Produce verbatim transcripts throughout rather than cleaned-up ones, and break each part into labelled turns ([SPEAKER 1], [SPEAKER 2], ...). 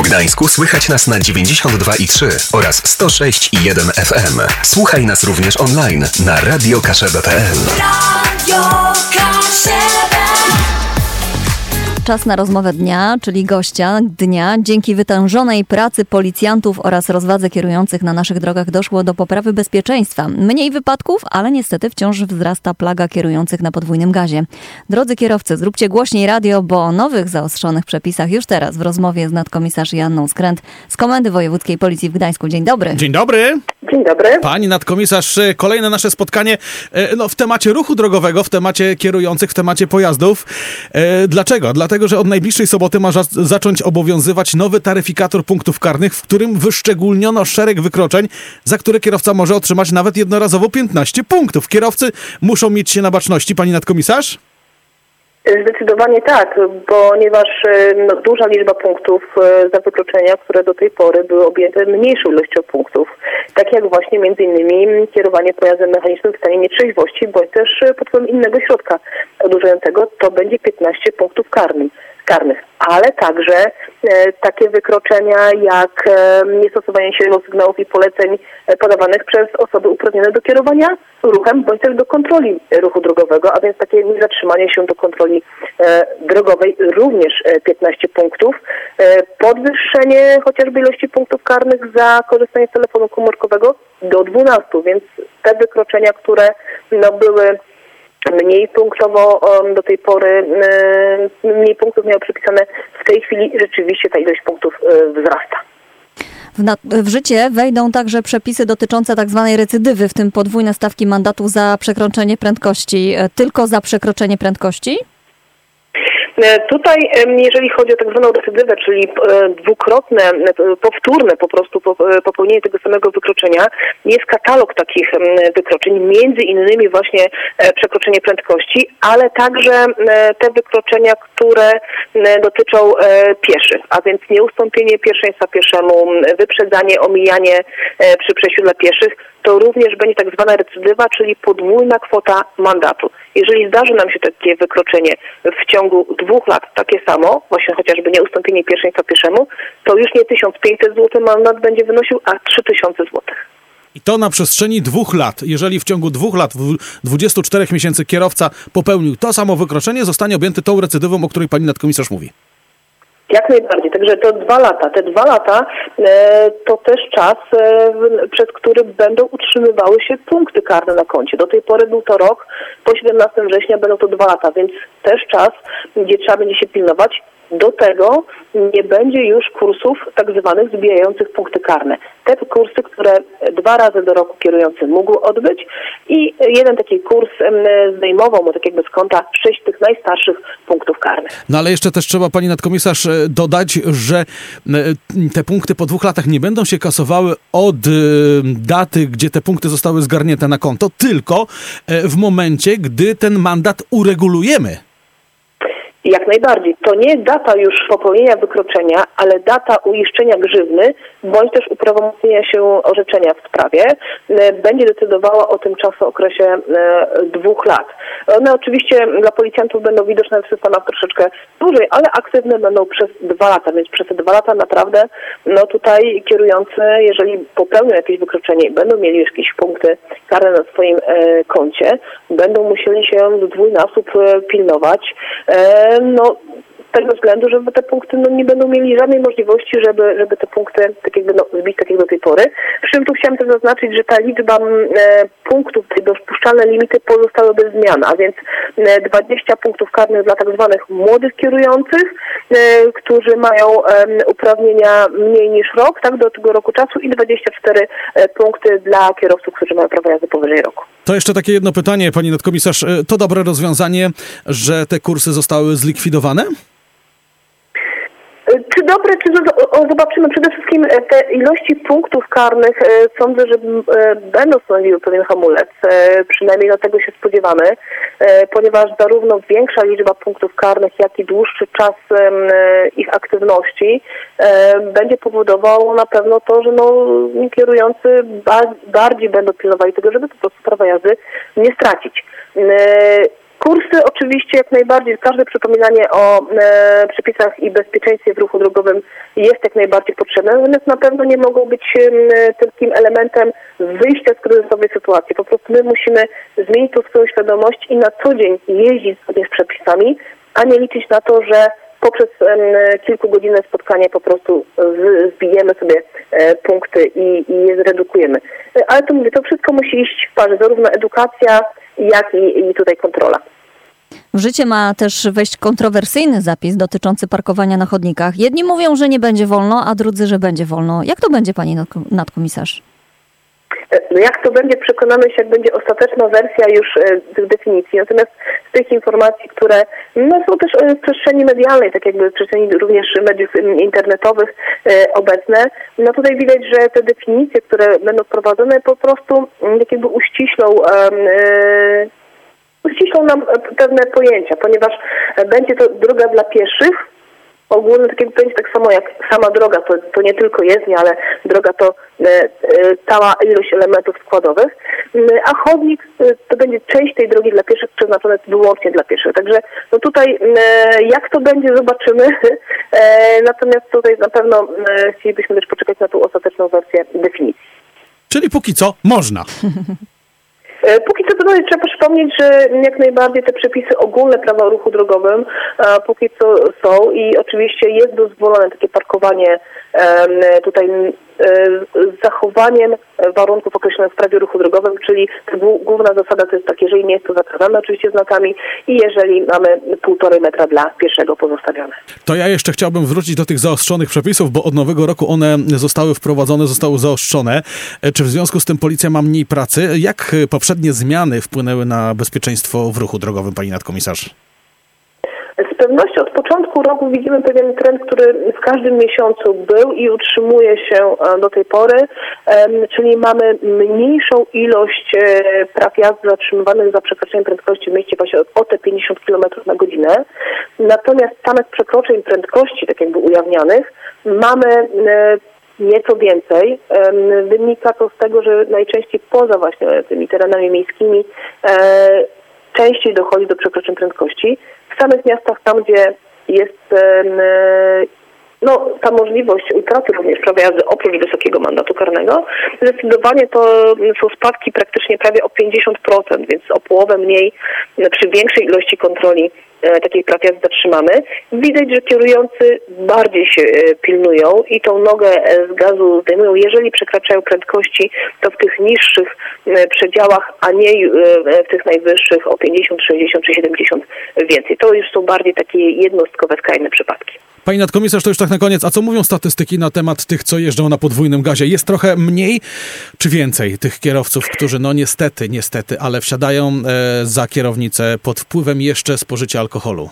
[SPEAKER 1] Gdańsku słychać nas na dziewięćdziesiąt dwa i trzy oraz sto sześć i jeden F M. Słuchaj nas również online na radio kaszebę kropka p l. Radio Kaszebę.
[SPEAKER 2] Czas na rozmowę dnia, czyli gościa dnia. Dzięki wytężonej pracy policjantów oraz rozwadze kierujących na naszych drogach doszło do poprawy bezpieczeństwa. Mniej wypadków, ale niestety wciąż wzrasta plaga kierujących na podwójnym gazie. Drodzy kierowcy, zróbcie głośniej radio, bo o nowych zaostrzonych przepisach już teraz w rozmowie z nadkomisarz Joanną Skręt z Komendy Wojewódzkiej Policji w Gdańsku. Dzień dobry.
[SPEAKER 3] Dzień dobry.
[SPEAKER 4] Dzień dobry.
[SPEAKER 3] Pani nadkomisarz, kolejne nasze spotkanie no, w temacie ruchu drogowego, w temacie kierujących, w temacie pojazdów. Dlaczego? Dlatego, że od najbliższej soboty ma zacząć obowiązywać nowy taryfikator punktów karnych, w którym wyszczególniono szereg wykroczeń, za które kierowca może otrzymać nawet jednorazowo piętnaście punktów. Kierowcy muszą mieć się na baczności, pani nadkomisarz?
[SPEAKER 4] Zdecydowanie tak, ponieważ no, duża liczba punktów za wykroczenia, które do tej pory były objęte mniejszą ilością punktów, tak jak właśnie między innymi kierowanie pojazdem mechanicznym w stanie nietrzeźwości, bądź też pod wpływem innego środka odurzającego, to będzie piętnaście punktów karnym, karnych. Ale także e, takie wykroczenia jak e, niestosowanie się do sygnałów i poleceń e, podawanych przez osoby uprawnione do kierowania ruchem, bądź też do kontroli ruchu drogowego, a więc takie niezatrzymanie się do kontroli e, drogowej, również e, piętnaście punktów. E, podwyższenie chociażby ilości punktów karnych za korzystanie z telefonu komórkowego do dwunastu, więc te wykroczenia, które no, były mniej punktowo do tej pory, mniej punktów miały przypisane, w tej chwili rzeczywiście ta ilość punktów wzrasta.
[SPEAKER 2] W, na, w życie wejdą także przepisy dotyczące tak zwanej recydywy, w tym podwójne stawki mandatu za przekroczenie prędkości. Tylko za przekroczenie prędkości?
[SPEAKER 4] Tutaj, jeżeli chodzi o tak zwaną recydywę, czyli dwukrotne, powtórne po prostu popełnienie tego samego wykroczenia, jest katalog takich wykroczeń, między innymi właśnie przekroczenie prędkości, ale także te wykroczenia, które dotyczą pieszych, a więc nieustąpienie pierwszeństwa pieszemu, wyprzedzanie, omijanie przy przejściu dla pieszych, to również będzie tak zwana recydywa, czyli podwójna kwota mandatu. Jeżeli zdarzy nam się takie wykroczenie w ciągu dwóch lat, takie samo, właśnie chociażby nieustąpienie pierwszeństwa pieszemu, to już nie tysiąc pięćset złotych mandat będzie wynosił, a trzy tysiące złotych.
[SPEAKER 3] I to na przestrzeni dwóch lat. Jeżeli w ciągu dwóch lat, dwudziestu czterech miesięcy kierowca popełnił to samo wykroczenie, zostanie objęty tą recydywą, o której pani nadkomisarz mówi.
[SPEAKER 4] Jak najbardziej. Także to dwa lata. Te dwa lata e, to też czas, e, przez który będą utrzymywały się punkty karne na koncie. Do tej pory był to rok, po siedemnastego września będą to dwa lata, więc też czas, gdzie trzeba będzie się pilnować. Do tego nie będzie już kursów tak zwanych zbijających punkty karne. Te kursy, które dwa razy do roku kierujący mógł odbyć i jeden taki kurs zdejmował mu tak jakby z konta sześć tych najstarszych punktów karnych.
[SPEAKER 3] No ale jeszcze też trzeba, pani nadkomisarz, dodać, że te punkty po dwóch latach nie będą się kasowały od daty, gdzie te punkty zostały zgarnięte na konto, tylko w momencie, gdy ten mandat uregulujemy.
[SPEAKER 4] Jak najbardziej. To nie data już popełnienia wykroczenia, ale data uiszczenia grzywny, bądź też uprawomocnienia się orzeczenia w sprawie, będzie decydowała o tym czasookresie dwóch lat. One oczywiście dla policjantów będą widoczne w systemach troszeczkę dłużej, ale aktywne będą przez dwa lata, więc przez te dwa lata naprawdę no tutaj kierujący, jeżeli popełnią jakieś wykroczenie, będą mieli już jakieś punkty karne na swoim e, koncie, będą musieli się do dwójnasób pilnować. E, No, z tego względu, że te punkty no, nie będą mieli żadnej możliwości, żeby, żeby te punkty tak jakby, no, zbić tak jak do tej pory. Przy czym tu chciałam też zaznaczyć, że ta liczba e, punktów, te dopuszczalne limity pozostały bez zmian, a więc e, dwadzieścia punktów karnych dla tak zwanych młodych kierujących, e, którzy mają e, uprawnienia mniej niż rok, tak, do tego roku czasu i dwadzieścia cztery e, punkty dla kierowców, którzy mają prawo jazdy powyżej roku.
[SPEAKER 3] To jeszcze takie jedno pytanie, pani nadkomisarz. To dobre rozwiązanie, że te kursy zostały zlikwidowane?
[SPEAKER 4] Czy dobre, czy zobaczymy. Przede wszystkim te ilości punktów karnych sądzę, że będą stanowiły pewien hamulec. Przynajmniej do tego się spodziewamy, ponieważ zarówno większa liczba punktów karnych, jak i dłuższy czas ich aktywności będzie powodował na pewno to, że no, kierujący bardziej będą pilnowali tego, żeby po prostu prawa jazdy nie stracić. Kursy oczywiście jak najbardziej, każde przypominanie o e, przepisach i bezpieczeństwie w ruchu drogowym jest jak najbardziej potrzebne, natomiast na pewno nie mogą być e, takim elementem wyjścia z kryzysowej sytuacji. Po prostu my musimy zmienić tą swoją świadomość i na co dzień jeździć zgodnie z przepisami, a nie liczyć na to, że poprzez e, kilkugodzinne spotkanie po prostu z, zbijemy sobie e, punkty i, i je zredukujemy. E, ale to mówię, to wszystko musi iść w parze, zarówno edukacja, jak i, i tutaj kontrola.
[SPEAKER 2] W życie ma też wejść kontrowersyjny zapis dotyczący parkowania na chodnikach. Jedni mówią, że nie będzie wolno, a drudzy, że będzie wolno. Jak to będzie, pani nadkomisarz?
[SPEAKER 4] No jak to będzie, przekonamy się, jak będzie ostateczna wersja już e, tych definicji. Natomiast z tych informacji, które no, są też w przestrzeni medialnej, tak jakby w przestrzeni również mediów internetowych e, obecne, no tutaj widać, że te definicje, które będą wprowadzone, po prostu tak jakby uściślą e, uściślą nam pewne pojęcia, ponieważ będzie to droga dla pieszych. Ogólnie tak, będzie tak samo jak sama droga, to, to nie tylko jezdnia, ale droga to e, e, cała ilość elementów składowych, e, a chodnik e, to będzie część tej drogi dla pieszych przeznaczona wyłącznie dla pieszych. Także no tutaj e, jak to będzie, zobaczymy. E, natomiast tutaj na pewno e, chcielibyśmy też poczekać na tą ostateczną wersję definicji.
[SPEAKER 3] Czyli póki co można.
[SPEAKER 4] Póki co to trzeba przypomnieć, że jak najbardziej te przepisy ogólne prawa o ruchu drogowym a, póki co są i oczywiście jest dozwolone takie parkowanie e, tutaj e, z zachowaniem warunków określonych w prawie o ruchu drogowym, czyli główna zasada to jest tak, jeżeli nie jest to zakazane oczywiście znakami i jeżeli mamy półtorej metra dla pieszego pozostawione.
[SPEAKER 3] To ja jeszcze chciałbym wrócić do tych zaostrzonych przepisów, bo od nowego roku one zostały wprowadzone, zostały zaostrzone. Czy w związku z tym policja ma mniej pracy? Jak poprzednie zmiany wpłynęły na bezpieczeństwo w ruchu drogowym, pani nadkomisarz?
[SPEAKER 4] Z pewnością od początku roku widzimy pewien trend, który w każdym miesiącu był i utrzymuje się do tej pory, czyli mamy mniejszą ilość praw jazdy zatrzymywanych za przekroczenie prędkości w mieście właśnie o te pięćdziesiąt kilometrów na godzinę. Natomiast samych przekroczeń prędkości, tak jakby ujawnianych, mamy nieco więcej. Wynika to z tego, że najczęściej poza właśnie tymi terenami miejskimi częściej dochodzi do przekroczeń prędkości. W samych miastach, tam gdzie jest no, ta możliwość utraty również prawa jazdy oprócz wysokiego mandatu karnego, zdecydowanie to są spadki praktycznie prawie o pięćdziesiąt procent, więc o połowę mniej przy większej ilości kontroli e, takiej praw jazdy zatrzymamy. Widać, że kierujący bardziej się e, pilnują i tą nogę z gazu zdejmują. Jeżeli przekraczają prędkości, to w tych niższych e, przedziałach, a nie e, w tych najwyższych o pięćdziesiąt, sześćdziesiąt czy siedemdziesiąt więcej. To już są bardziej takie jednostkowe, skrajne przypadki.
[SPEAKER 3] Pani nadkomisarz, to już tak na koniec. A co mówią statystyki na temat tych, co jeżdżą na podwójnym gazie? Jest trochę mniej czy więcej tych kierowców, którzy no niestety, niestety, ale wsiadają e, za kierownicę pod wpływem jeszcze spożycia alkoholu?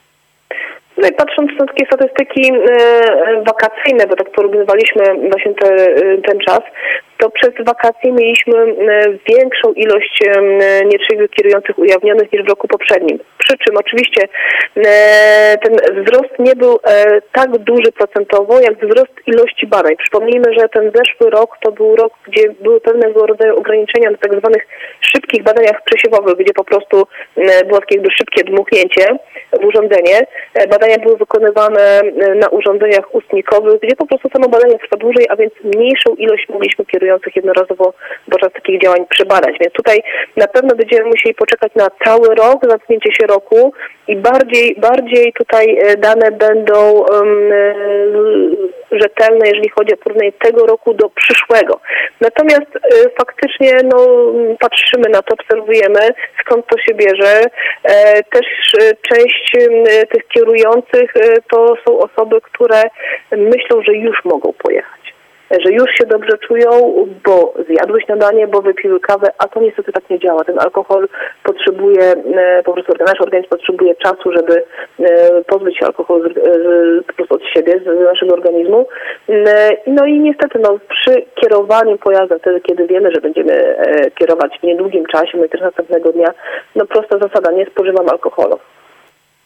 [SPEAKER 4] No i patrząc na takie statystyki e, wakacyjne, bo tak porównywaliśmy właśnie te, ten czas, to przez wakacje mieliśmy większą ilość nietrzeźwych kierujących ujawnionych niż w roku poprzednim. Przy czym oczywiście ten wzrost nie był tak duży procentowo, jak wzrost ilości badań. Przypomnijmy, że ten zeszły rok to był rok, gdzie były pewnego rodzaju ograniczenia na tak zwanych szybkich badaniach przesiewowych, gdzie po prostu było takie jakby szybkie dmuchnięcie w urządzenie. Badania były wykonywane na urządzeniach ustnikowych, gdzie po prostu samo badanie trwa dłużej, a więc mniejszą ilość mogliśmy kierujących jednorazowo podczas takich działań przebadać. Więc tutaj na pewno będziemy musieli poczekać na cały rok, zamknięcie się roku i bardziej, bardziej tutaj dane będą um, rzetelne, jeżeli chodzi o porównanie tego roku do przyszłego. Natomiast e, faktycznie no, patrzymy na to, obserwujemy, skąd to się bierze. E, też e, część e, tych kierujących e, to są osoby, które myślą, że już mogą pojechać. Że już się dobrze czują, bo zjadły śniadanie, bo wypiły kawę, a to niestety tak nie działa. Ten alkohol potrzebuje, po prostu nasz organizm potrzebuje czasu, żeby pozbyć się alkoholu z, z, po prostu od siebie, z naszego organizmu. No i niestety no, przy kierowaniu pojazdem, wtedy kiedy wiemy, że będziemy kierować w niedługim czasie, no i też następnego dnia, no prosta zasada, nie spożywam alkoholu.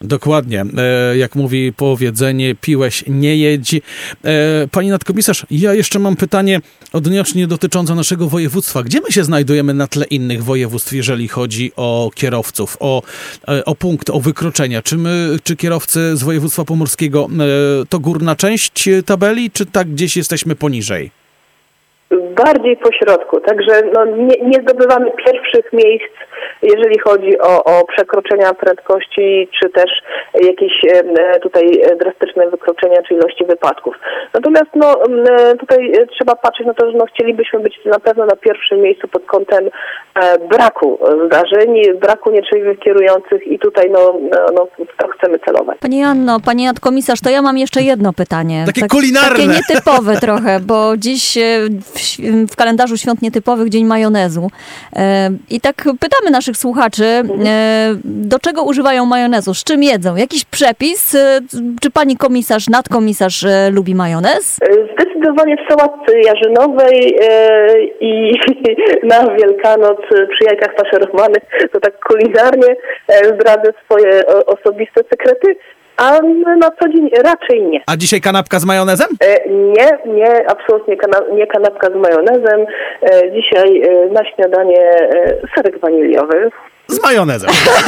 [SPEAKER 3] Dokładnie. E, jak mówi powiedzenie, piłeś, nie jedź. E, pani nadkomisarz, ja jeszcze mam pytanie odnośnie dotyczące naszego województwa. Gdzie my się znajdujemy na tle innych województw, jeżeli chodzi o kierowców, o, e, o punkt, o wykroczenia? Czy my, czy kierowcy z województwa pomorskiego e, to górna część tabeli, czy tak gdzieś jesteśmy poniżej?
[SPEAKER 4] Bardziej po środku, także no, nie, nie zdobywamy pierwszych miejsc, jeżeli chodzi o, o przekroczenia prędkości, czy też jakieś e, tutaj drastyczne wykroczenia, czy ilości wypadków. Natomiast no, e, tutaj trzeba patrzeć na to, że no, chcielibyśmy być na pewno na pierwszym miejscu pod kątem e, braku zdarzeń, braku nietrzeźwych kierujących i tutaj no, no, no, w to chcemy celować.
[SPEAKER 2] Pani Anno, pani nadkomisarz, to ja mam jeszcze jedno pytanie.
[SPEAKER 3] Takie
[SPEAKER 2] tak,
[SPEAKER 3] kulinarne.
[SPEAKER 2] Takie nietypowe trochę, bo dziś w, w kalendarzu świąt nietypowych Dzień Majonezu. E, I tak pytamy naszych słuchaczy, e, do czego używają majonezu, z czym jedzą? Jakiś przepis? E, czy pani komisarz, nadkomisarz e, lubi majonez?
[SPEAKER 4] Zdecydowanie w sałatce jarzynowej e, i na Wielkanoc przy jajkach faszerowanych, to tak kulinarnie e, zdradzę swoje o, osobiste sekrety, a na co dzień raczej nie.
[SPEAKER 3] A dzisiaj kanapka z majonezem?
[SPEAKER 4] E, nie, nie, absolutnie kana- nie kanapka z majonezem. E, dzisiaj e, na śniadanie e, serek waniliowy.
[SPEAKER 3] Z majonezem.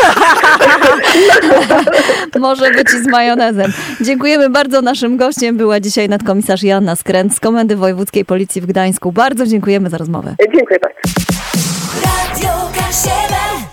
[SPEAKER 2] Może być i z majonezem. Dziękujemy bardzo. Naszym gościem była dzisiaj nadkomisarz Joanna Skręt z Komendy Wojewódzkiej Policji w Gdańsku. Bardzo dziękujemy za rozmowę.
[SPEAKER 4] E, dziękuję bardzo.
[SPEAKER 5] Radio K siedem.